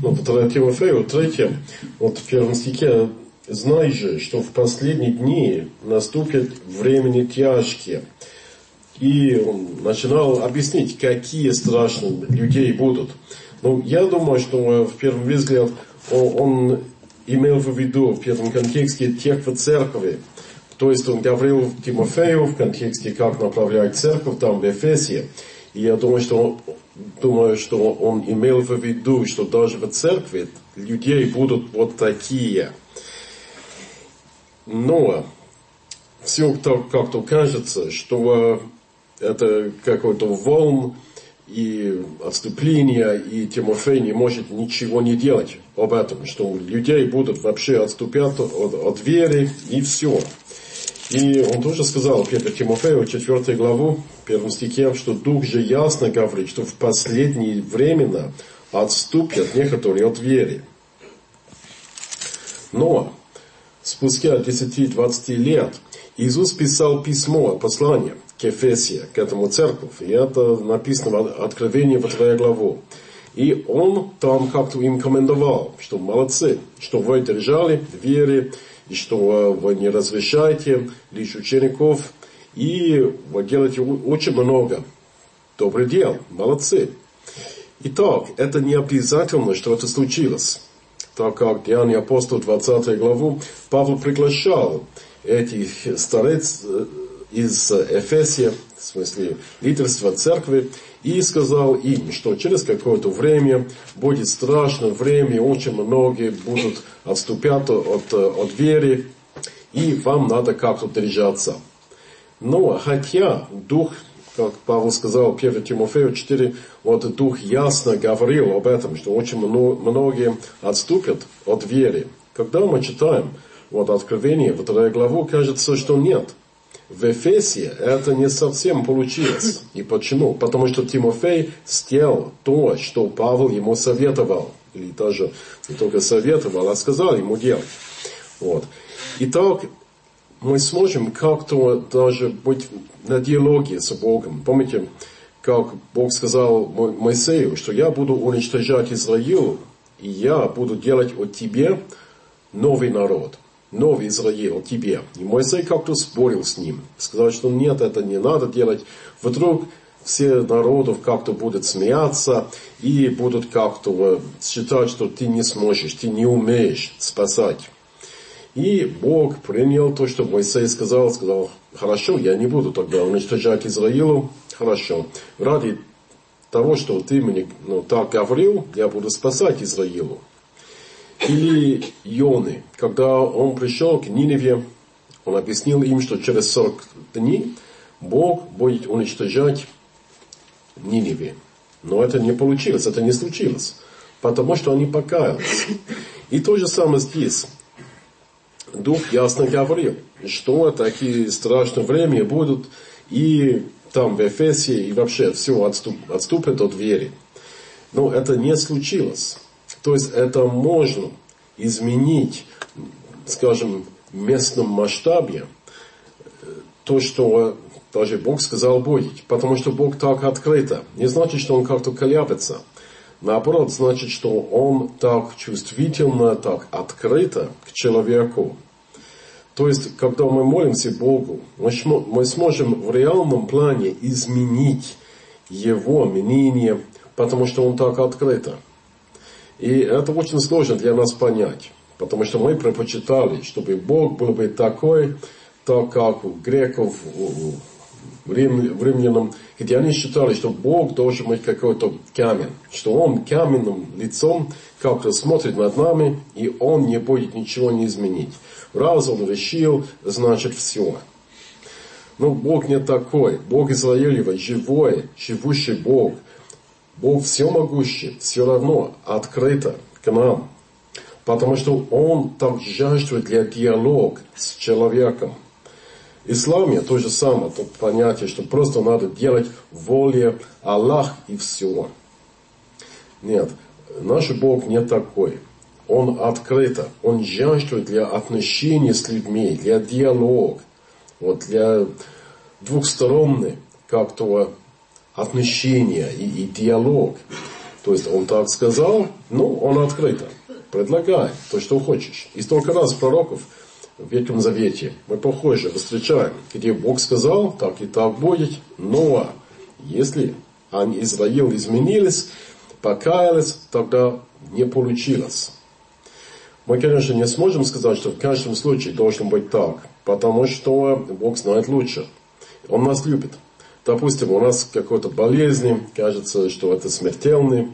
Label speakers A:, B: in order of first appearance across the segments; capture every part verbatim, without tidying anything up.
A: Ну, второе Тимофею, третье, вот в первом стихе, знай же, что в последние дни наступят времени тяжкие. И он начинал объяснить, какие страшные людей будут. Ну, я думаю, что в первый взгляд он имел в виду в первом контексте тех в церкви. То есть он говорил Тимофею в контексте, как направлять церковь там в Эфесе. И я думаю, что, думаю, что он имел в виду, что даже в церкви людей будут вот такие. Но все так как-то кажется, что это какой-то волн и отступление, и Тимофей не может ничего не делать об этом, что людей будут вообще отступать от, от веры, и все. И он тоже сказал, первое Тимофею, четвёртую главу, в первом стихе, что Дух же ясно говорит, что в последние времена отступят некоторые от веры. Но спустя десять-двадцать лет Иисус писал письмо, послание к Эфесе, к этому церкви, и это написано в Откровении во второй главу. И он там как-то им командовал, что молодцы, что вы держали в вере, и что вы не разрешаете лишь учеников, и вы делаете очень много добрых дел, молодцы. Итак, это не обязательно, что это случилось. Так как Деяния апостолов, двадцатую главу, Павел приглашал этих старец из Эфесия, в смысле лидерства церкви, и сказал им, что через какое-то время будет страшное время, очень многие будут отступать от, от веры, и вам надо как-то держаться. Но хотя Дух, как Павел сказал, первое Тимофею четыре, вот Дух ясно говорил об этом, что очень многие отступят от веры. Когда мы читаем вот Откровение, вторую главу, кажется, что нет. В Эфесе это не совсем получилось. И почему? Потому что Тимофей сделал то, что Павел ему советовал. Или даже не только советовал, а сказал ему делать. Вот. Итак, мы сможем как-то даже быть на диалоге с Богом. Помните, как Бог сказал Моисею, что я буду уничтожать Израиль, и я буду делать от тебя новый народ. Новый Израиль тебе. И Моисей как-то спорил с ним. Сказал, что нет, это не надо делать. Вдруг все народов как-то будут смеяться и будут как-то считать, что ты не сможешь, ты не умеешь спасать. И Бог принял то, что Моисей сказал. Сказал, хорошо, я не буду тогда уничтожать Израилу. Хорошо. Ради того, что ты мне ну, так говорил, я буду спасать Израилу. Или Ионы, когда он пришел к Ниневе, он объяснил им, что через сорок дней Бог будет уничтожать Ниневе. Но это не получилось, это не случилось, потому что они покаялись. И то же самое здесь. Дух ясно говорил, что такие страшные времена будут, и там в Эфесе, и вообще все отступ, отступит от веры. Но это не случилось. То есть это можно изменить, скажем, в местном масштабе то, что даже Бог сказал будет. Потому что Бог так открыто. Не значит, что Он как-то колеблется. Наоборот, значит, что Он так чувствительно, так открыто к человеку. То есть, когда мы молимся Богу, мы сможем в реальном плане изменить Его мнение, потому что Он так открыто. И это очень сложно для нас понять, потому что мы предпочитали, чтобы Бог был бы такой, так как у греков, у римлянам, где они считали, что Бог должен быть какой-то камень, что Он каменным лицом как-то смотрит над нами, и Он не будет ничего не изменить. Раз Он решил, значит все. Но Бог не такой. Бог Израилева живой, живущий Бог. Бог всемогущий, все равно открыто к нам. Потому что Он так жаждет для диалога с человеком. В исламе то же самое, то понятие, что просто надо делать воле Аллах и все. Нет, наш Бог не такой. Он открыто, Он жаждет для отношений с людьми, для диалога, вот для двухсторонних как-то отношения и, и диалог. То есть он так сказал, ну, он открыто. Предлагай то, что хочешь. И столько раз пророков в Ветхом Завете мы похоже встречаем, где Бог сказал, так и так будет. Но если они, Израиль, изменились, покаялись, тогда не получилось. Мы, конечно, не сможем сказать, что в каждом случае должно быть так, потому что Бог знает лучше. Он нас любит. Допустим, у нас какой-то болезнь, кажется, что это смертельный.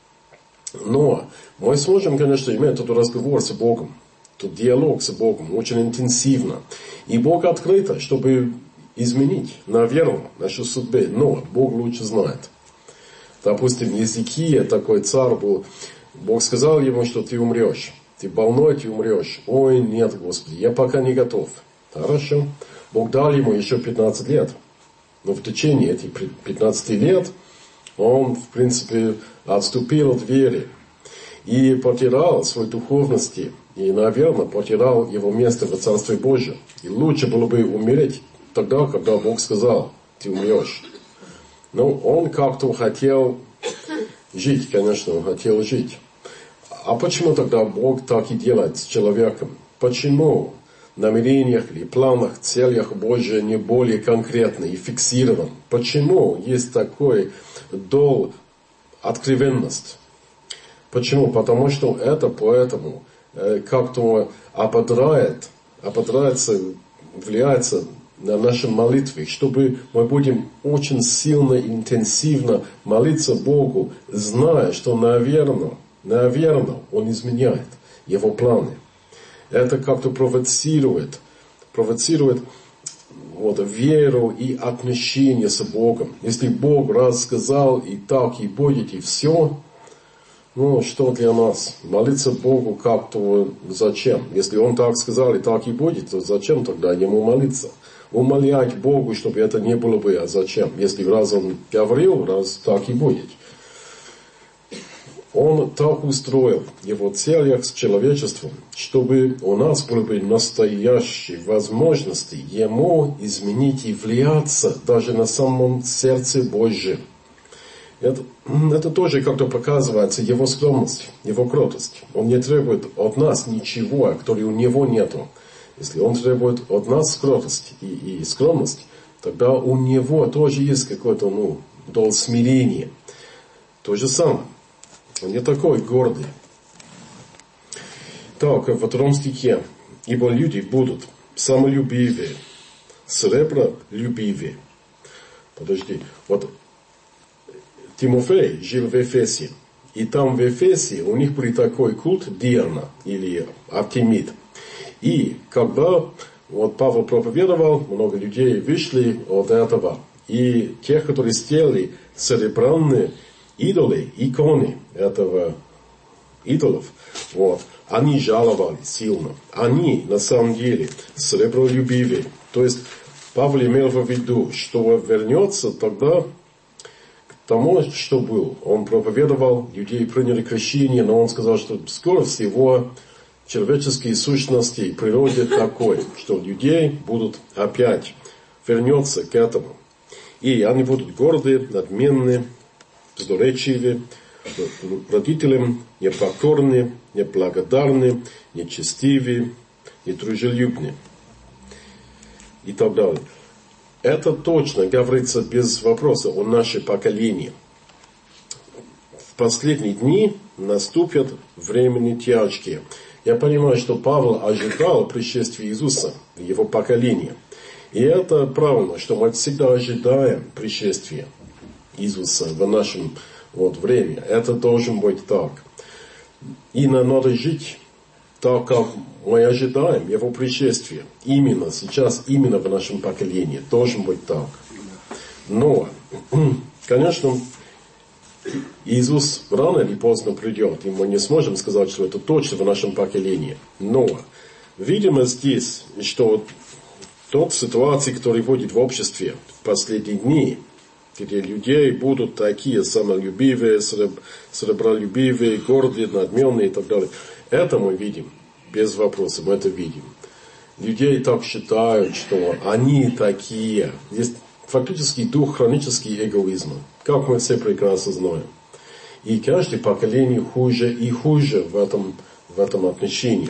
A: Но мы сможем, конечно, иметь этот разговор с Богом, тот диалог с Богом очень интенсивно. И Бог открыто, чтобы изменить, наверное, нашу судьбу. Но Бог лучше знает. Допустим, Иезекия, такой царь был, Бог сказал ему, что ты умрешь. Ты больной, ты умрешь. Ой, нет, Господи, я пока не готов. Хорошо. Бог дал ему еще пятнадцать лет. Но в течение этих пятнадцати лет он, в принципе, отступил от веры. И потерял своей духовности. И, наверное, потерял его место в Царстве Божьем. И лучше было бы умереть тогда, когда Бог сказал, ты умрешь. Но он как-то хотел жить, конечно, он хотел жить. А почему тогда Бог так и делает с человеком? Почему в намерениях или планах, целях Божьих не более конкретно и фиксирован? Почему есть такой дол откровенность? Почему? Потому что это поэтому э, как-то ободряет, ободряется, влияется на наши молитвы, чтобы мы будем очень сильно, интенсивно молиться Богу, зная, что, наверное, наверное, Он изменяет Его планы. Это как-то провоцирует, провоцирует вот, веру и отношения с Богом. Если Бог раз сказал, и так, и будет, и все, ну, что для нас? Молиться Богу как-то зачем? Если Он так сказал, и так, и будет, то зачем тогда Ему молиться? Умолять Богу, чтобы это не было бы, а зачем? Если раз Он говорил, раз так и будет. Он так устроил Его целях с человечеством, чтобы у нас были бы настоящие возможности Ему изменить и влияться даже на самом сердце Божьем. Это, это тоже как-то показывается Его скромность, Его кротость. Он не требует от нас ничего, которого у Него нету. Если Он требует от нас кротость и, и скромность, тогда у Него тоже есть какой-то, ну, дол смирения. То же самое. Он не такой гордый. Так, во втором стихе. Ибо люди будут самолюбивее, сребролюбивее. Подожди. Вот Тимофей жил в Эфесе. И там в Эфесе у них был такой культ Диана или Артемид. И когда вот Павел проповедовал, много людей вышли от этого. И тех, которые сделали серебряные идолы, иконы этого идолов, вот, они жаловали сильно. Они, на самом деле, сребролюбивые. То есть, Павел имел в виду, что вернется тогда к тому, что был. Он проповедовал, людей приняли крещение, но он сказал, что скоро всего человеческие сущности и природе такой, что людей будут опять вернется к этому. И они будут гордые, надменные, злоречивые, родителям непокорны, неблагодарны, нечестивы, недружелюбны и так далее. Это точно говорится без вопроса о нашем поколении. В последние дни наступят временные тяжкие. Я понимаю, что Павел ожидал пришествия Иисуса в его поколении. И это правильно, что мы всегда ожидаем пришествия Иисуса в нашем вот, времени. Это должен быть так. И нам надо жить так, как мы ожидаем Его пришествия. Именно сейчас, именно в нашем поколении. Должен быть так. Но, конечно, Иисус рано или поздно придет. И мы не сможем сказать, что это точно в нашем поколении. Но, видимо здесь, что тот ситуации, которая будет в обществе в последние дни, где людей будут такие самолюбивые, сребролюбивые, гордые, надменные и так далее. Это мы видим, без вопроса, мы это видим. Людей так считают, что они такие. Есть фактически дух хронического эгоизма, как мы все прекрасно знаем. И каждое поколение хуже и хуже в этом, в этом отношении.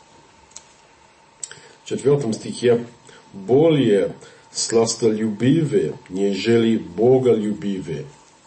A: В четвертом стихе более сластолюбивые, нежели боголюбивые.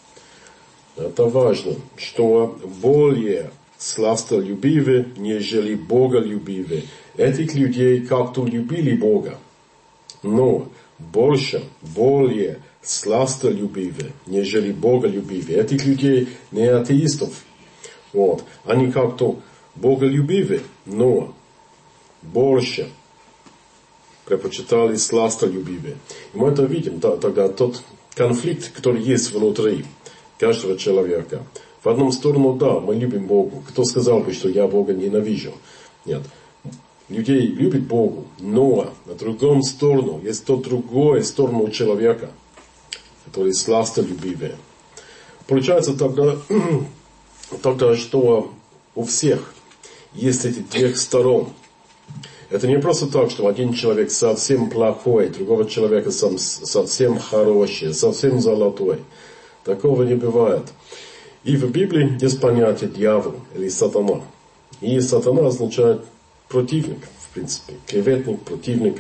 A: Это важно, что более сластолюбивые, нежели боголюбивые. Этих людей как-то любили Бога, но больше, более сластолюбивые, нежели боголюбивые. Этих людей не атеистов. Вот. Они как-то боголюбивые, но больше предпочитали сластолюбивые. И мы это видим, да, тогда тот конфликт, который есть внутри каждого человека. В одну сторону, да, мы любим Бога. Кто сказал бы, что я Бога ненавижу? Нет. Людей любят Богу, но на другом сторону есть тот другой сторону человека, который сластолюбивый. Получается тогда, тогда, что у всех есть эти трех сторон. Это не просто так, что один человек совсем плохой, другого человека совсем хороший, совсем золотой. Такого не бывает. И в Библии есть понятие дьявол или сатана. И сатана означает противник, в принципе, клеветник, противник.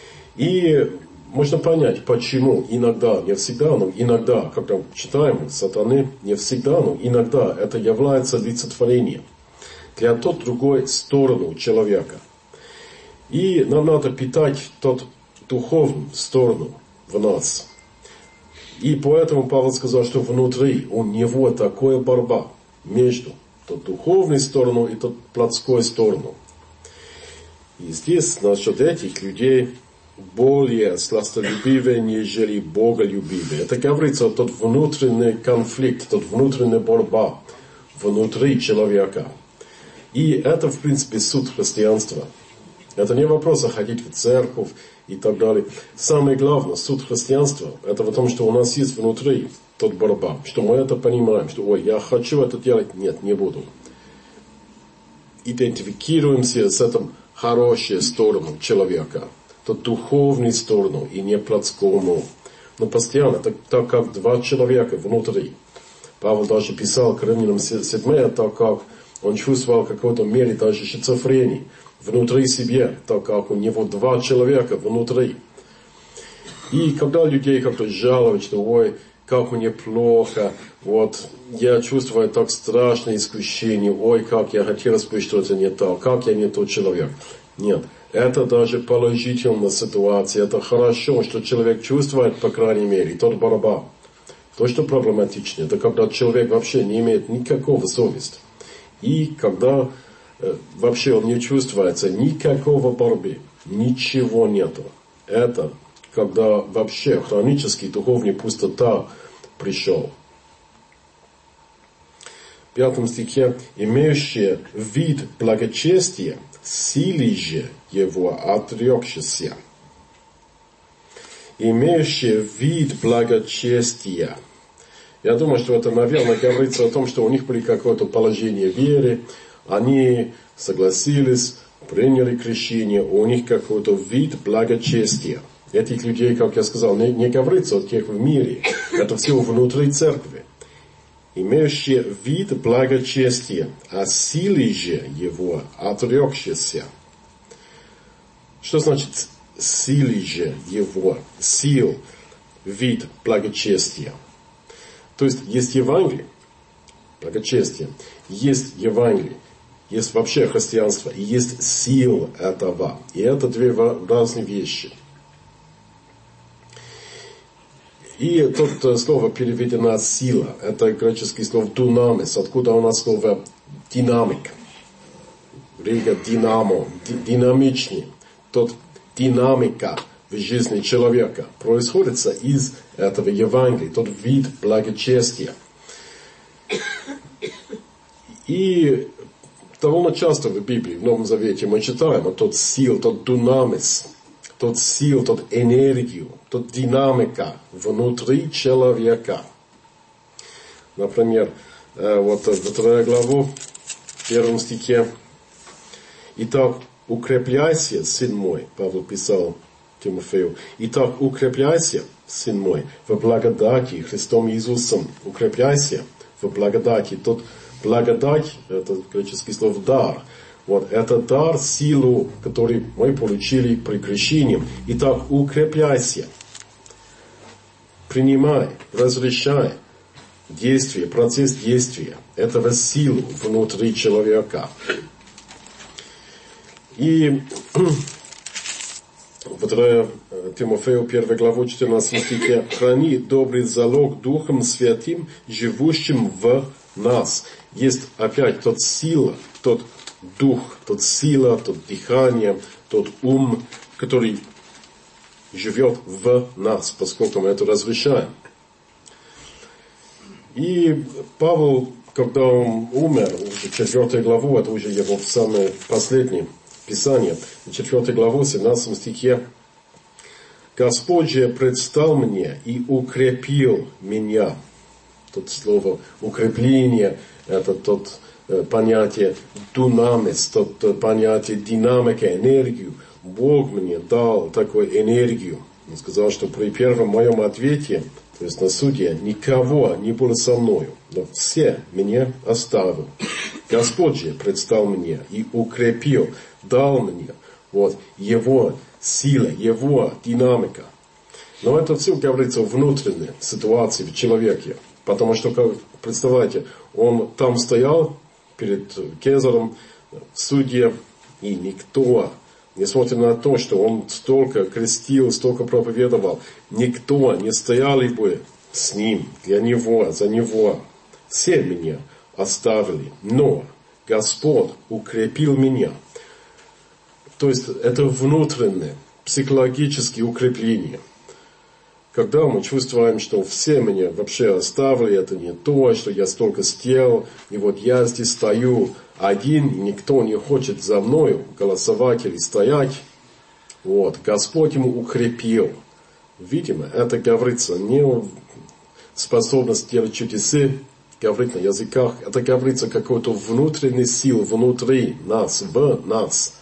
A: И можно понять, почему иногда, не всегда, но иногда, когда читаем сатаны, не всегда, но иногда это является олицетворением для той другой стороны человека. И нам надо питать тот духовную сторону в нас. И поэтому Павел сказал, что внутри у него такая борьба между той духовной стороной и той плотской стороной. И здесь насчет этих людей более сластолюбивые, нежели боголюбивые. Это говорится о тот внутренний конфликт, тот внутренняя борьба внутри человека. И это, в принципе, суть христианства. Это не вопрос ходить в церковь и так далее. Самое главное, суть христианства, это в том, что у нас есть внутри тот борьба, что мы это понимаем, что ой, я хочу это делать, нет, не буду. Идентифицируемся с этим хорошей стороной человека, тот духовной стороной и не плотскому. Но постоянно, так, так как два человека внутри. Павел даже писал к Римлянам седьмое, так как он чувствовал в какой-то мере даже шизофрению внутри себя, так как у него два человека внутри. И когда людей как-то жалуют, что ой, как мне плохо, вот, я чувствую так страшное искушение, ой, как я хотел бы что-то не так, как я не тот человек. Нет, это даже положительная ситуация, это хорошо, что человек чувствует, по крайней мере, тот борьба. То, что проблематично, это когда человек вообще не имеет никакого совести. И когда э, вообще он не чувствуется никакого борьбы, ничего нету. Это когда вообще хронический духовный пустота пришел. В пятом стихе, имеющие вид благочестия, силой же его отрекшийся. Имеющие вид благочестия. Я думаю, что это, наверное, говорится о том, что у них были какое-то положение веры, они согласились, приняли крещение, у них какой-то вид благочестия. Этих людей, как я сказал, не, не говорится о тех в мире, это все внутри церкви. Имеющие вид благочестия, а силой же его отрекшийся. Что значит силой же его? Сил, вид благочестия. То есть, есть Евангелие, благочестие, есть Евангелие, есть вообще христианство, и есть сила этого. И это две разные вещи. И тут слово переведено сила. Это греческое слово дунамис. Откуда у нас слово динамик? Рига динамо, динамичный. Тот динамика в жизни человека происходит из этого Евангелия, тот вид благочестия. И довольно часто в Библии, в Новом Завете мы читаем тот сил, тот дунамис, тот сил, тот энергию, тот динамика внутри человека. Например, вот вторая глава, в первом стихе. Итак, укрепляйся, сын мой, Павел писал Тимофею. Итак, укрепляйся, сын мой, в благодати Христом Иисусом. Укрепляйся в благодати. Тот благодать, это греческое слово дар. Вот, это дар, силу, который мы получили при крещении. Итак, укрепляйся. Принимай, разрешай действие, процесс действия этого силу внутри человека. И вторая Тимофею первая глава четырнадцатом стихе: «Храни добрый залог Духом Святым, живущим в нас». Есть опять тот сила, тот дух, тот сила, тот дыхание, тот ум, который живет в нас, поскольку мы это разрешаем. И Павел, когда он умер, уже четвертая глава, это уже его самое последнее Писание, четвертая глава, семнадцатом стихе: «Господь же предстал мне и укрепил меня». Тут слово «укрепление» — это тот э, понятие «дунамис», тот э, понятие «динамика», энергию. Бог мне дал такую энергию. Он сказал, что при первом моем ответе, то есть на суде, никого не было со мною, но все меня оставил. Господь же предстал мне и укрепил, дал мне вот, его сила, его динамика. Но это все говорится о внутренней ситуации в человеке. Потому что, как представляете, он там стоял перед Кезаром в суде, и никто, несмотря на то, что он столько крестил, столько проповедовал, никто не стояли бы с ним, для него, за него. Все меня оставили, но Господь укрепил меня. То есть это внутреннее, психологическое укрепление. Когда мы чувствуем, что все меня вообще оставили, это не то, что я столько сделал, и вот я здесь стою один, и никто не хочет за мною голосовать или стоять, вот, Господь ему укрепил. Видимо, это говорится не о способности делать чудеса, говорить на языках, это говорится о какой-то внутренней силе внутри нас, в нас.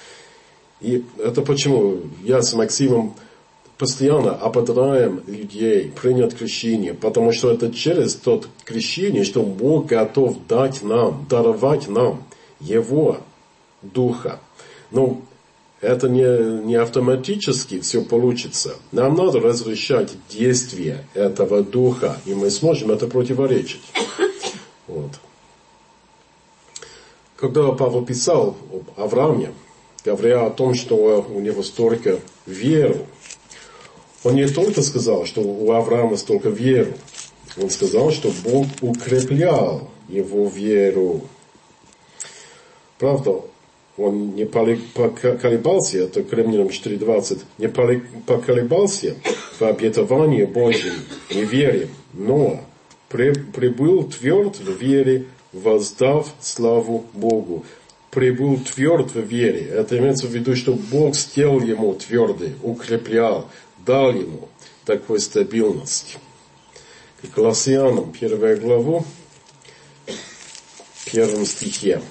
A: И это почему я с Максимом постоянно ободряем людей принять крещение, потому что это через тот крещение, что Бог готов дать нам, даровать нам Его Духа. Но это не, не автоматически все получится. Нам надо разрешать действие этого Духа, и мы сможем это противоречить. Вот. Когда Павел писал об Аврааме, говоря о том, что у него столько веры, он не только сказал, что у Авраама столько веры. Он сказал, что Бог укреплял его веру. Правда, он не поколебался, это к Римлянам четыре двадцать, не поколебался в обетовании Божьем неверием, но прибыл тверд в вере, воздав славу Богу. Прибыл тверд в вере. Это имеется в виду, что Бог сделал ему твердый, укреплял, дал ему такую стабильность. К Колоссянам, первая глава, в первом стихе.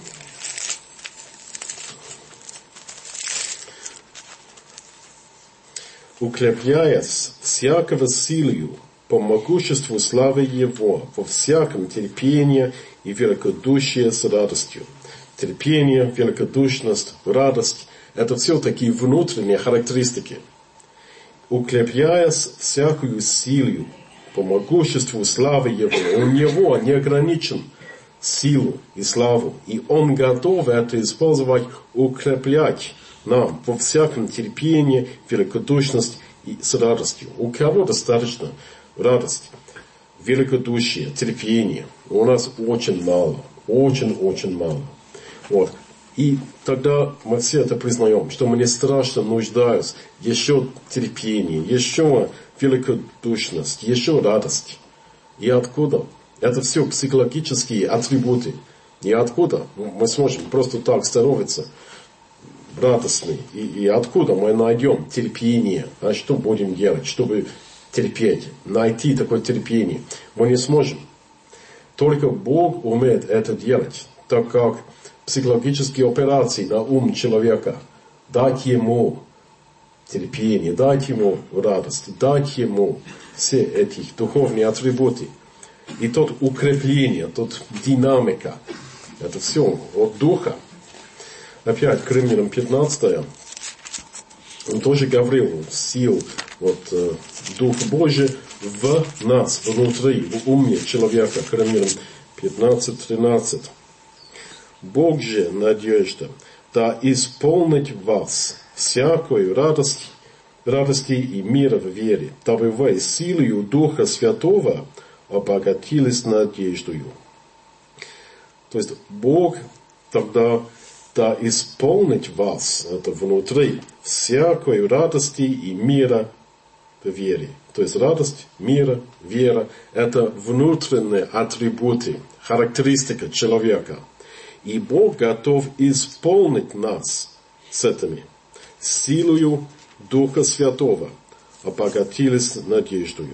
A: «Укрепляясь всякого силою по могуществу славы Его, во всяком терпении и великодушие с радостью». Терпение, великодушность, радость – это все такие внутренние характеристики. «Укрепляясь всякую силою по могуществу славы Его». У Него не ограничен силу и славу. И Он готов это использовать, укреплять нам во всяком терпении, великодушность и с радостью. У кого достаточно радость, великодушие, терпение? У нас очень мало, очень-очень мало. Вот. И тогда мы все это признаем, что мы не страшно нуждаемся. Еще терпение, еще великодушность, еще радость. И откуда? Это все психологические атрибуты. И откуда мы сможем просто так становиться радостны? И, и откуда мы найдем терпение? А что будем делать, чтобы терпеть? Найти такое терпение. Мы не сможем. Только Бог умеет это делать. Так как психологические операции на ум человека, дать ему терпение, дать ему радость, дать ему все эти духовные атрибуты. И тут укрепление, тут динамика. Это все от Духа. Опять к Римлянам пятнадцать. Он тоже говорил, сил, вот, Дух Божий в нас, внутри, в уме человека. К Римлянам пятнадцать тринадцать. Бог же, надежда, да исполнит вас всякую радость, радости и мира в вере, дабы вы силою Духа Святого обогатились надеждою. То есть Бог тогда да исполнит вас, это внутри, всякой радости и мира в вере. То есть радость, мира, вера – это внутренние атрибуты, характеристика человека. И Бог готов исполнить нас с этими силою Духа Святого, обогатились надеждою.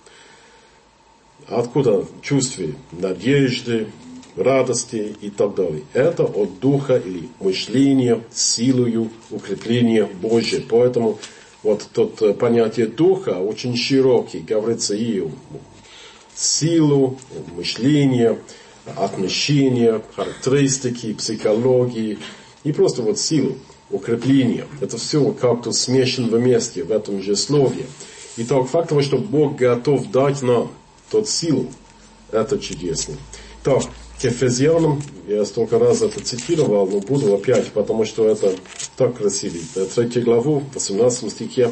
A: Откуда чувство надежды, радости и так далее? Это от Духа или мышления, силою, укрепления Божьего. Поэтому вот тут понятие Духа очень широкий, говорится и о силу, мышления, отношения, характеристики, психологии и просто вот силу, укрепление. Это все как-то смешано вместе в этом же слове. Итак, факт того, что Бог готов дать нам тот силу, это чудесно. Так, к Ефезянам, я столько раз это цитировал, но буду опять, потому что это так красиво. Третья глава, восемнадцатом стихе,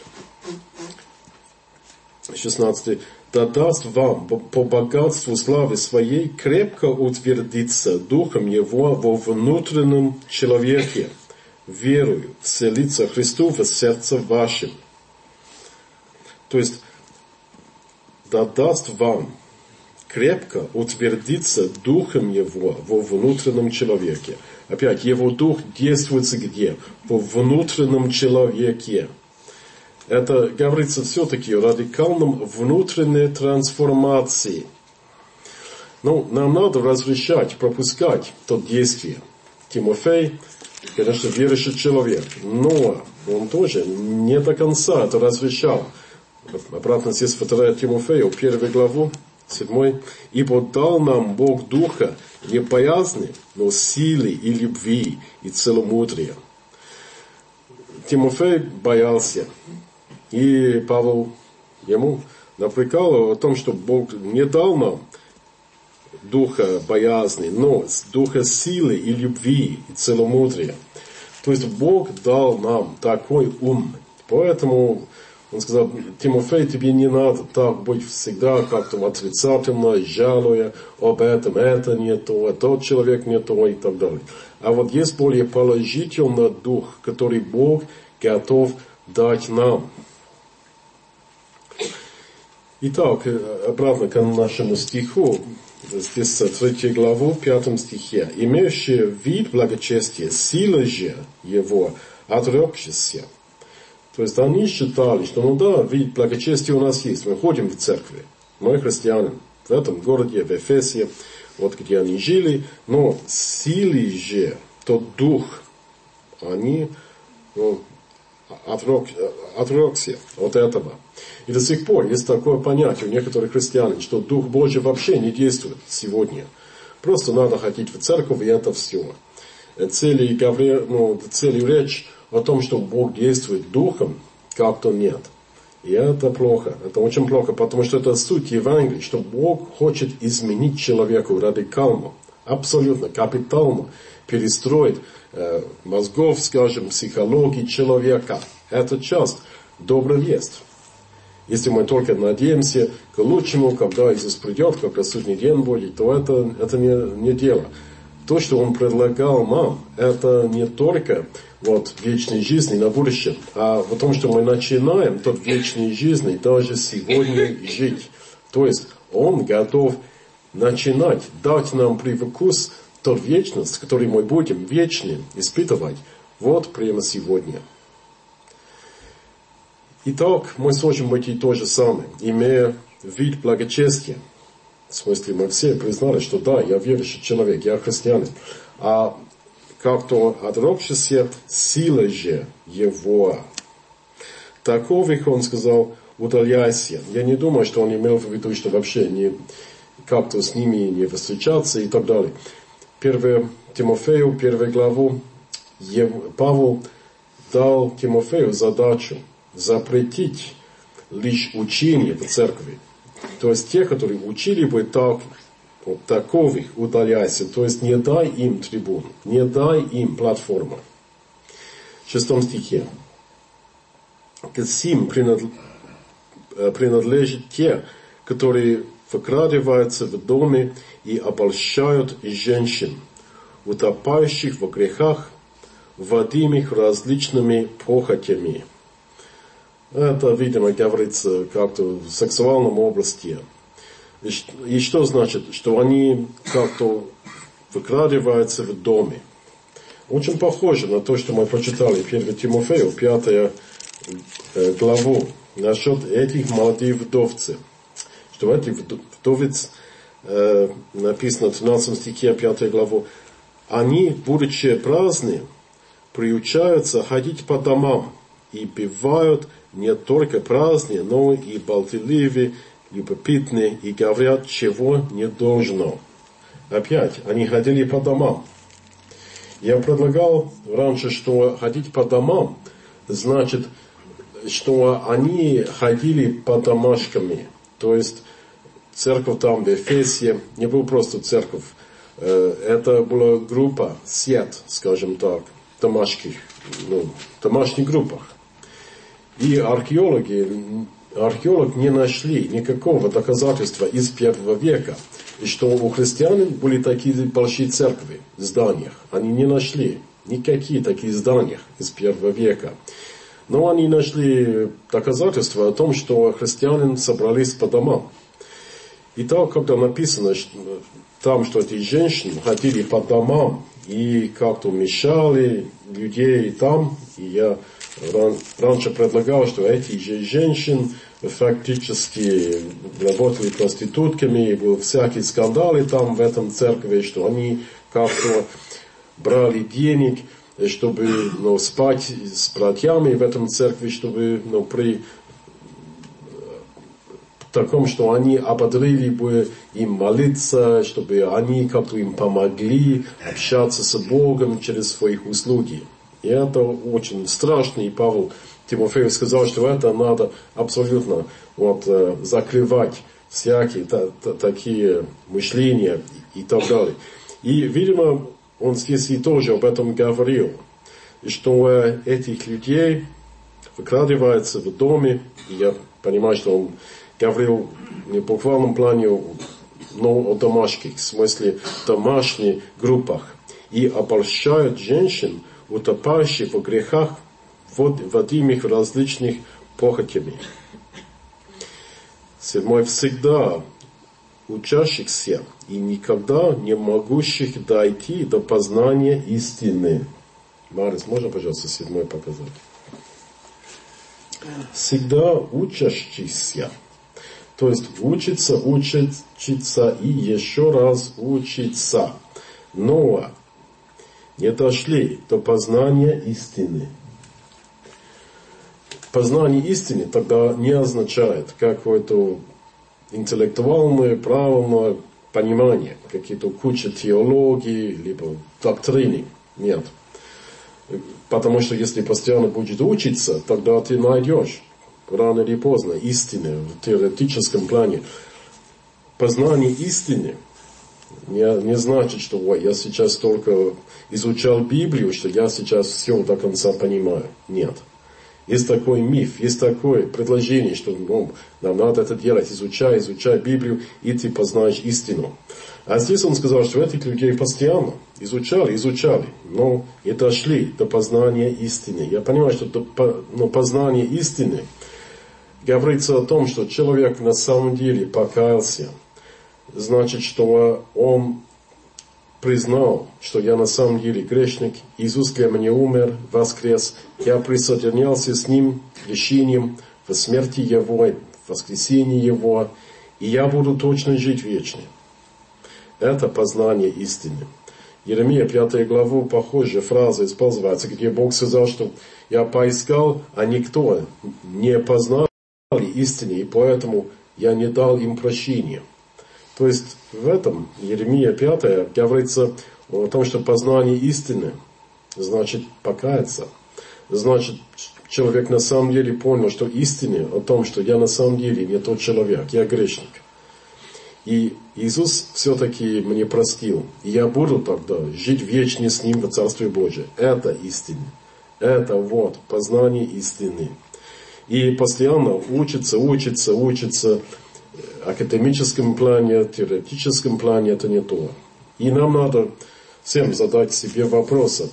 A: шестнадцатый. Да даст вам по богатству славы своей крепко утвердиться Духом Его во внутреннем человеке, верою вселиться Христу в сердце вашем. То есть, да даст вам крепко утвердиться Духом Его во внутреннем человеке. Опять, Его Дух действуется где? Во внутреннем человеке. Это говорится все-таки о радикальном внутренней трансформации. Ну, нам надо разрешать, пропускать то действие. Тимофей, конечно, верующий человек, но он тоже не до конца это разрешал. Обратно здесь вторая Тимофею, первую главу, седьмой. «Ибо дал нам Бог Духа не боязни, но силы и любви и целомудрия». Тимофей боялся. И Павел ему напрекал о том, что Бог не дал нам духа боязни, но духа силы и любви и целомудрия. То есть Бог дал нам такой ум. Поэтому он сказал: Тимофей, тебе не надо так быть всегда как-то отрицательно, жалуя об этом, это не то, а тот человек не то и так далее. А вот есть более положительный дух, который Бог готов дать нам. Итак, обратно к нашему стиху, здесь третья глава, пятом стихе. «Имеющий вид благочестия, сила же его отрекшийся». То есть они считали, что ну да, вид благочестия у нас есть, мы ходим в церкви, мы христиане, в этом городе, в Эфесе, вот где они жили, но силы же, тот дух, они ну, отрек, отрекся от этого. И до сих пор есть такое понятие у некоторых христиан, что Дух Божий вообще не действует сегодня. Просто надо ходить в церковь, и это все. Цели, ну, цели речь о том, что Бог действует Духом, как-то нет. И это плохо. Это очень плохо, потому что это суть Евангелия, что Бог хочет изменить человека радикально, абсолютно, капитально, перестроить э, мозгов, скажем, психологии человека. Это часть доброй вести. Если мы только надеемся к лучшему, когда Иисус придет, когда судный день будет, то это, это не, не дело. То, что Он предлагал нам, это не только вот, вечной жизни на будущем, а в том, что мы начинаем тот вечной жизни даже сегодня жить. То есть Он готов начинать, дать нам привкус тот вечность, который мы будем вечно испытывать, вот прямо сегодня. Итак, мы сможем быть и то же самое, имея вид благочестия. В смысле, мы все признали, что да, я верующий человек, я христианин. А как-то отрекшийся силой же его. Таковых, он сказал, удаляйся. Я не думаю, что он имел в виду, что вообще не, как-то с ними не встречаться и так далее. первое Тимофею, первую главу, Павел дал Тимофею задачу запретить лишь учение в церкви. То есть те, которые учили бы так, вот таковых удаляйся, то есть не дай им трибун, не дай им платформу. В шестом стихе. К сим принадлежат те, которые выкрадываются в доме и обольщают женщин, утопающих в грехах, водимых различными похотями. Это, видимо, говорится как-то в сексуальном области. И что значит? Что они как-то выкрадываются в доме. Очень похоже на то, что мы прочитали первое Тимофею, пятую главу, насчет этих молодых вдовцев. Что эти вдовец, написано в тринадцатом стихе пятой главы, они, будучи праздны, приучаются ходить по домам и бывают не только праздные, но и болтливые, любопытные и говорят, чего не должно. Опять, они ходили по домам. Я предлагал раньше, что ходить по домам значит, что они ходили по домашками. То есть церковь там в Эфесе не была просто церковь. Это была группа, сет, скажем так, домашних, ну, домашних группах. И археологи, археологи не нашли никакого доказательства из первого века, что у христиан были такие большие церкви в зданиях. Они не нашли никакие такие здания из первого века. Но они нашли доказательства о том, что христиане собрались по домам. И так, когда написано что, там, что эти женщины ходили по домам и как-то мешали людей там, и я ран, раньше предлагал, что эти же женщины фактически работали проститутками, и были всякие скандалы там в этом церкви, что они как-то брали денег, чтобы ну, спать с братьями в этом церкви, чтобы ну, при таком, что они ободрили бы им молиться, чтобы они как-то им помогли общаться с Богом через свои услуги. И это очень страшно, и Павел Тимофею сказал, что это надо абсолютно вот, закрывать всякие та, та, такие мышления и так далее. И, видимо, он здесь и тоже об этом говорил, что этих людей выкрадывается в доме, и я понимаю, что он говорил не в буквальном плане, но о домашних, в смысле домашних группах, и обольщают женщин, утопающих в грехах, водимых различных похотями. Седьмой. Всегда учащихся и никогда не могущих дойти до познания истины. Марис, можно, пожалуйста, седьмой показать? Всегда учащихся. То есть учиться, учиться и еще раз учиться. Но не дошли до познания истины. Познание истины тогда не означает какое-то интеллектуальное, правильное понимание, какие-то куча теологии, либо доктрины. Нет. Потому что если постоянно будешь учиться, тогда ты найдешь рано или поздно истины в теоретическом плане. Познание истины не, не значит, что ой, я сейчас только изучал Библию, что я сейчас все до конца понимаю. Нет. Есть такой миф, есть такое предложение, что ну, нам надо это делать, изучай, изучай Библию, и ты познаешь истину. А здесь он сказал, что этих людей постоянно изучали, изучали, но и дошли до познания истины. Я понимаю, что до но познание истины говорится о том, что человек на самом деле покаялся. Значит, что он признал, что я на самом деле грешник, Иисус для меня умер, воскрес, я присоединялся с Ним крещением в смерти Его, в воскресении Его, и я буду точно жить вечно. Это познание истины. Иеремия пятая глава, похожая фраза используется, где Бог сказал, что я поискал, а никто не познал истины, и поэтому я не дал им прощения. То есть в этом Иеремия пять говорится о том, что познание истины значит покаяться. Значит, человек на самом деле понял, что истина о том, что я на самом деле не тот человек, я грешник. И Иисус все-таки мне простил. И я буду тогда жить вечно с Ним в Царстве Божьем. Это истина. Это вот познание истины. И постоянно учится, учится, учится. В академическом плане, в теоретическом плане это не то. И нам надо всем задать себе вопросы.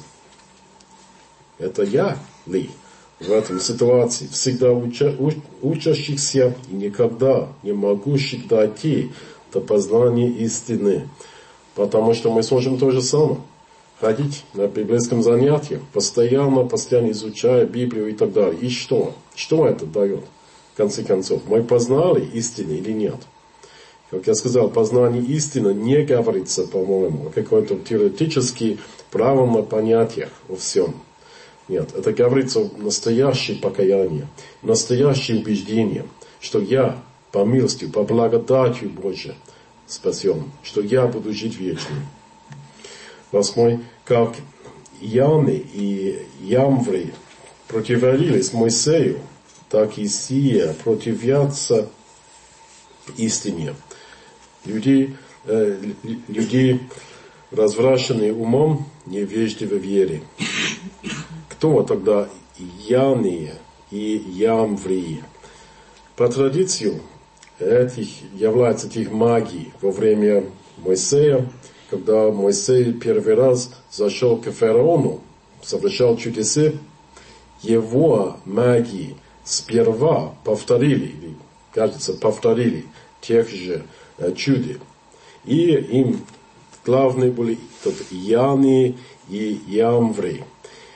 A: Это я ли в этом ситуации, всегда уча, уч, учащихся и никогда не могущих дойти до познания истины? Потому что мы сможем то же самое. Ходить на библейском занятии, постоянно, постоянно изучая Библию и так далее. И что? Что это дает? В конце концов, мы познали истину или нет? Как я сказал, познание истины не говорится, по-моему, о какой-то теоретически правильном понятиях о всем. Нет, это говорится о настоящем покаянии, настоящем убеждении, что я по милости, по благодати Божьей спасен, что я буду жить вечно. Восьмой, как Яны и Ямвры противились Моисею, так и сие противятся истине. Люди, э, люди развращенные умом, невежды в вере. Кто тогда Яны и Ямвры? По традиции этих является их магией во время Моисея, когда Моисей первый раз зашел к фараону, совершал чудеса, его магии сперва повторили, или, кажется, повторили тех же э, чудес. И им главные были тут Яны и Ямвры.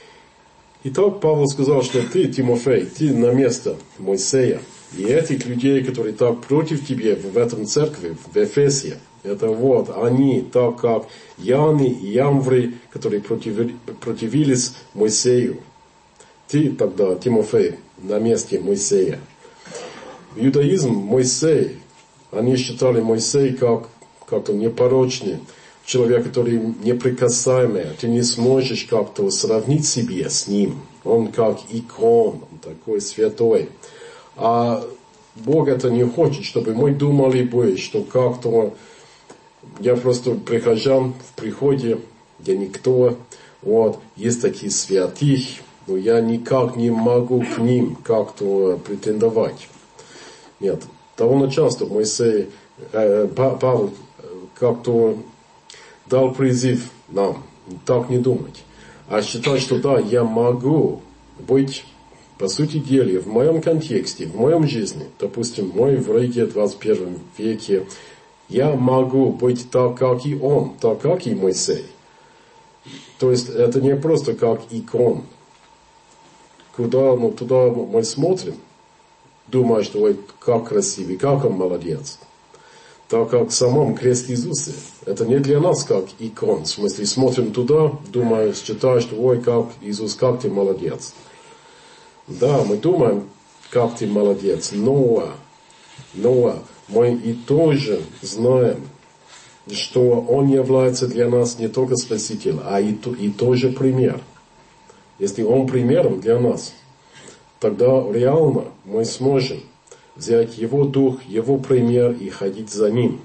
A: Итак, Павел сказал, что ты, Тимофей, ты на место Моисея. И этих людей, которые так против тебя в этом церкви, в Эфесе, это вот они, так как Яны и Ямвры, которые противились Моисею. Ты тогда, Тимофей, на месте Моисея. В иудаизм Моисей, они считали Моисея как как-то непорочный, человек, который неприкасаемый. Ты не сможешь как-то сравнить себя с ним. Он как икон, он такой святой. А Бог это не хочет, чтобы мы думали бы, что как-то я просто прихожан в приходе, где никто, вот, есть такие святых, но я никак не могу к ним как-то претендовать. Нет, довольно часто Моисей, э, Павел как-то дал призыв нам так не думать, а считать, что да, я могу быть, по сути дела, в моем контексте, в моем жизни, допустим, мой еврейке в двадцать первом веке, я могу быть так, как и он, так, как и Моисей. То есть это не просто как икон. Куда, ну, туда мы смотрим, думая, что ой, как красивый, как он молодец. Так как в самом кресте Иисуса, это не для нас как икон. В смысле, смотрим туда, думая, считаем, что ой, как Иисус, как ты молодец. Да, мы думаем, как ты молодец, но, но мы и тоже знаем, что Он является для нас не только Спасителем, а и, и тоже пример. Если Он примером для нас, тогда реально мы сможем взять Его дух, Его пример и ходить за Ним.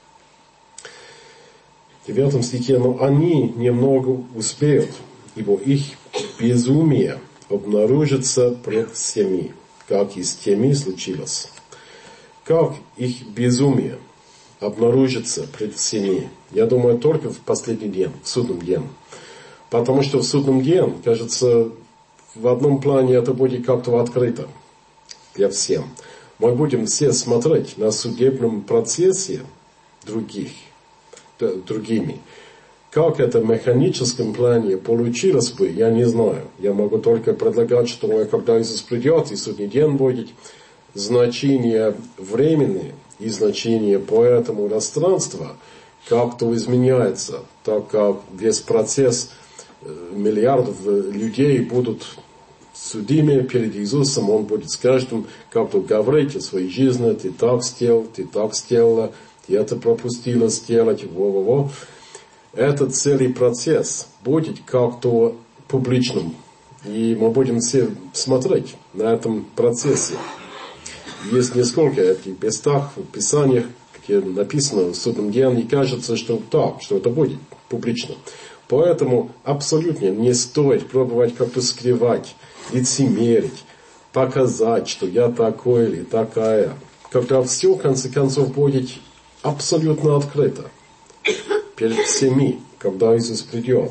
A: В девятом стихе, но они немного успеют, ибо их безумие обнаружится пред всеми, как и с теми случилось. Как их безумие обнаружится пред всеми? Я думаю, только в последний день, в судном дне. Потому что в судном дне, кажется, в одном плане это будет как-то открыто для всех. Мы будем все смотреть на судебном процессе других, другими. Как это в механическом плане получилось бы, я не знаю. Я могу только предлагать, что когда Иисус придет и судный день будет, значение времени и значение по этому пространства как-то изменяется, так как весь процесс миллиардов людей будут судимы перед Иисусом, Он будет с каждым как-то говорить о своей жизни, ты так сделал, ты так сделала, и это пропустила сделать, во-во-во. Этот целый процесс будет как-то публичным. И мы будем все смотреть на этом процессе. Есть несколько этих местах в Писаниях, где написано в судном дне, и кажется, что так, что это будет публично. Поэтому абсолютно не стоит пробовать как-то скрывать, лицемерить, показать, что я такой или такая. Когда все, в конце концов, будет абсолютно открыто. Перед всеми, когда Иисус придет.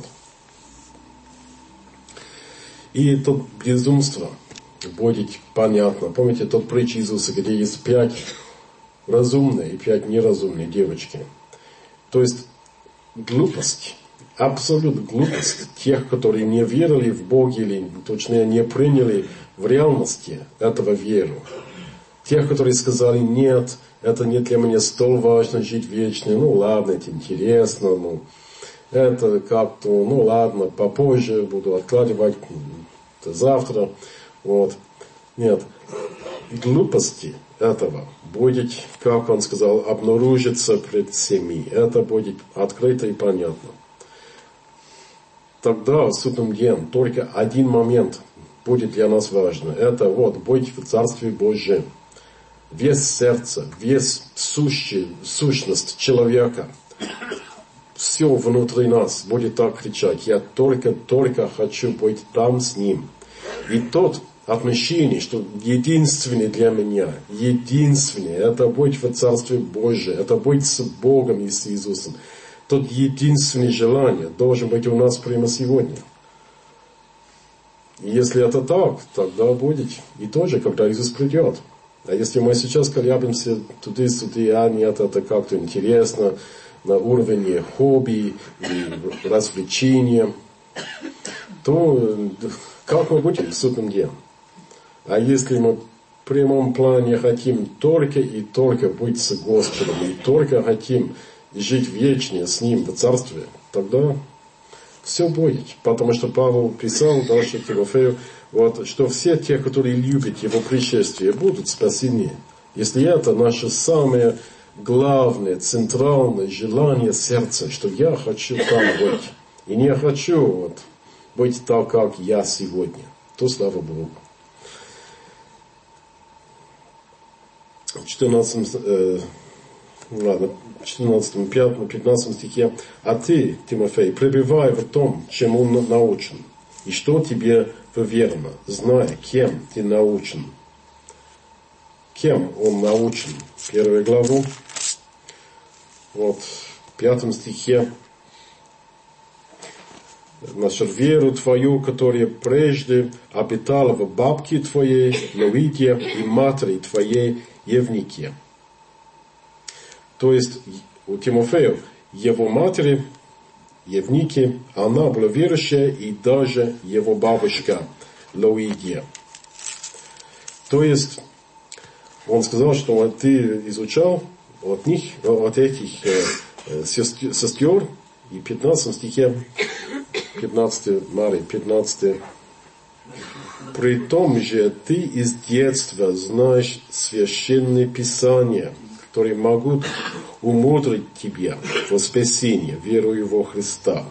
A: И тут безумство будет понятно. Помните тот притч Иисуса, где есть пять разумные и пять неразумные девочки. То есть глупость, абсолютно глупость тех, которые не верили в Бога или, точнее, не приняли в реальности этого веру. Тех, которые сказали, нет, это не для меня столь важно жить вечно, ну ладно, это интересно, ну это как-то, ну ладно, попозже буду откладывать, это завтра, вот. Нет, глупости этого будет, как он сказал, обнаружиться пред всеми. Это будет открыто и понятно. Тогда в судном дне только один момент будет для нас важен. Это вот, быть в Царстве Божьем. Весь сердце, весь сущий, сущность человека, все внутри нас будет так кричать, я только, только хочу быть там с Ним. И тот отношение, что единственное для меня, единственное, это быть в Царстве Божьем, это быть с Богом и с Иисусом. Тот единственное желание должен быть у нас прямо сегодня. И если это так, тогда будет и тоже, когда Иисус придет. А если мы сейчас колеблемся туда-сюда, а нет, это как-то интересно, на уровне хобби и развлечения, то как мы будем в судном дне? А если мы в прямом плане хотим только и только быть с Господом, и только хотим жить вечно с Ним в Царстве, тогда все будет. Потому что Павел писал дальше Тимофею, вот, что все те, которые любят Его пришествие, будут спасены. Если это наше самое главное, центральное желание сердца, что я хочу там быть, и не хочу вот, быть так, как я сегодня, то слава Богу. В четырнадцатом, э, ладно, четырнадцатом, пятом, пятнадцатом стихе. А ты, Тимофей, пребывай в том, чем он научен, и что тебе верно, зная, кем ты научен. Кем он научен? Первую главу. Вот, в пятом стихе. Насчет веру твою, которая прежде обитала в бабке твоей, Лоиде, и матери твоей, Евнике. То есть, у Тимофея, его матери, Евнике, она была верующая, и даже его бабушка, Лоидия. То есть, он сказал, что ты изучал от них, от этих э, сестер, и в пятнадцатом стихе, пятнадцатый Марий, пятнадцатый. При том же ты из детства знаешь священные писания, которые могут умудрить тебя во спасение, веруя во Христа.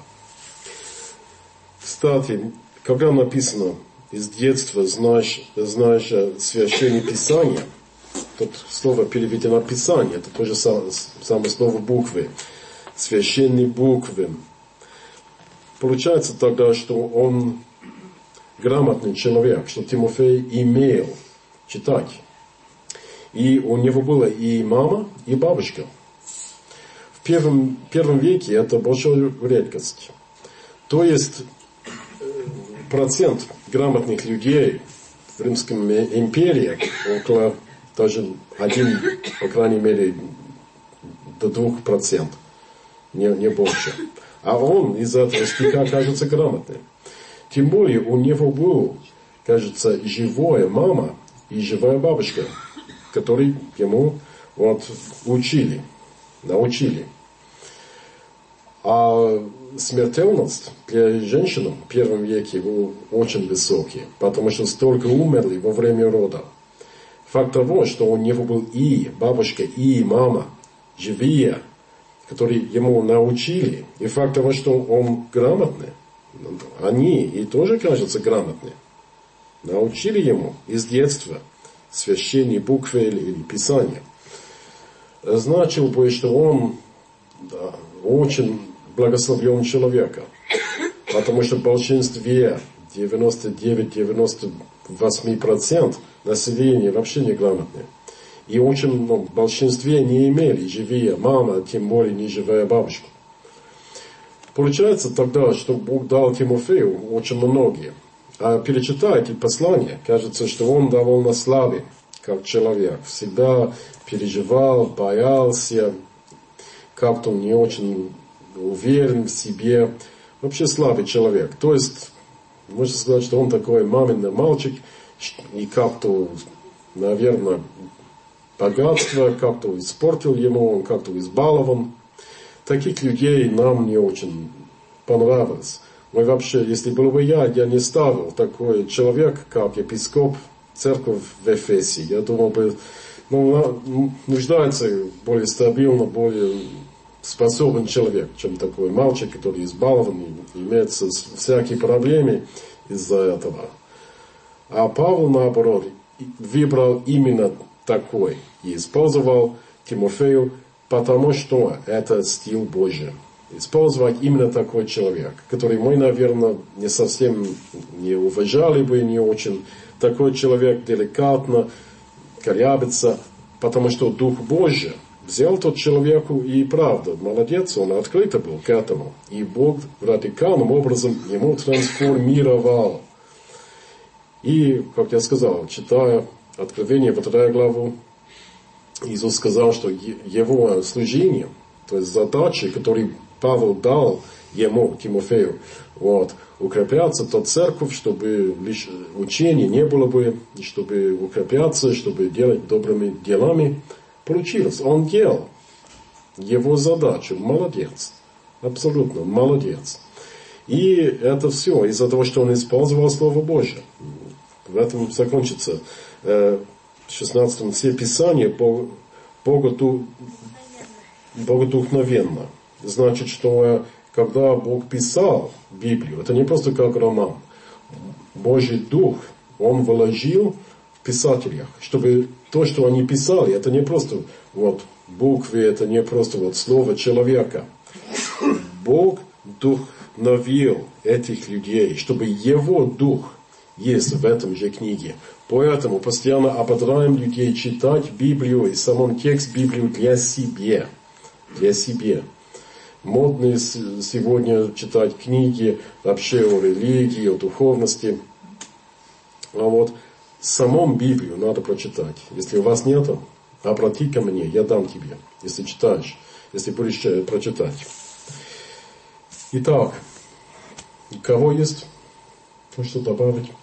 A: Кстати, когда написано из детства знаешь, знаешь священные писания, тут слово переведено Писание, это то же самое, самое слово буквы, священные буквы. Получается тогда, что он грамотный человек, что Тимофей имел читать. И у него была и мама, и бабушка. В первом, первом веке это большая редкость. То есть процент грамотных людей в Римской империи около даже один, по крайней мере, до двух процентов, не, не больше. А он из этого стиха кажется грамотным. Тем более у него был, кажется, живая мама и живая бабушка, которые ему вот учили, научили. А смертельность для женщин в первом веке была очень высокая, потому что столько умерли во время рода. Факт того, что у него был и бабушка, и мама, живые, которые ему научили. И факт того, что он грамотный, они и тоже, кажется, грамотные. Научили ему из детства священные буквы или, или писания. Значил бы, что он да, очень благословен человека. Потому что в большинстве девяносто девять — девяносто восемь процентов населения вообще неграмотные. И очень ну, в большинстве не имели живые мама, тем более не живая бабушка. Получается тогда, что Бог дал Тимофею очень многие. А перечитайте послание, кажется, что он довольно слабый, как человек. Всегда переживал, боялся, как-то он не очень уверен в себе. Вообще слабый человек. То есть, можно сказать, что он такой маминый мальчик, и как-то, наверное, богатство как-то испортил ему, он как-то избалован. Таких людей нам не очень понравилось. Мы вообще, если был бы я, я не ставил такой человек, как епископ церкви в Эфесе. Я думал бы, ну, нуждается более стабильно, более способен человек, чем такой мальчик, который избалован и имеет всякие проблемы из-за этого. А Павел, наоборот, выбрал именно такой и использовал Тимофею, потому что это стиль Божий. Использовать именно такой человек, который мы, наверное, не совсем не уважали бы, не очень. Такой человек деликатно колеблется, потому что Дух Божий взял тот человеку, и правда, молодец, он открыто был к этому. И Бог радикальным образом ему трансформировал. И, как я сказал, читая Откровение, вторую главу, Иисус сказал, что его служение, то есть задачи, которые Павел дал ему, Тимофею, вот, укрепляться тот церковь, чтобы лишь учения не было бы, чтобы укрепляться, чтобы делать добрыми делами, получилось. Он делал его задачу. Молодец. Абсолютно молодец. И это все из-за того, что он использовал Слово Божие. В этом закончится в шестнадцатом все Писания Богу богодухновенно. Значит, что когда Бог писал Библию, это не просто как роман. Божий Дух, Он вложил в писателях, чтобы то, что они писали, это не просто вот буквы, это не просто вот слово человека. Бог вдохновил этих людей, чтобы Его Дух есть в этом же книге. Поэтому постоянно ободряем людей читать Библию и самом текст Библию для себя. Для себя. Модно сегодня читать книги вообще о религии, о духовности. А вот самом Библию надо прочитать. Если у вас нет, обрати ко мне, я дам тебе. Если читаешь, если будешь прочитать. Итак, у кого есть что добавить?